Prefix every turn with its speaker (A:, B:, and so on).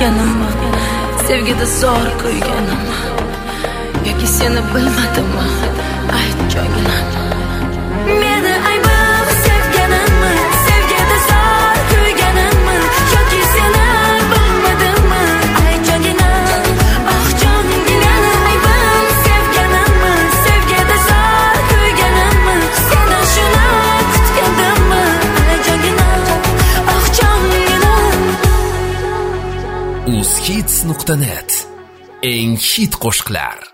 A: sevganimmi, sevgida zor qo'yganimmi, yoki seni bilmadimmi, ayt joyinan. Meni aybim sevganimmi, sevgida zor qo'yganimmi, yoki seni bilmadimmi, ayt joyinan. Oh joyinan, aybim sevganimmi, sevgida zor qo'yganimmi, seni shuni kutgandimmi, ayt joyinan. Oh joyinan.
B: Uzhits.net eng hit qo'shiqlar.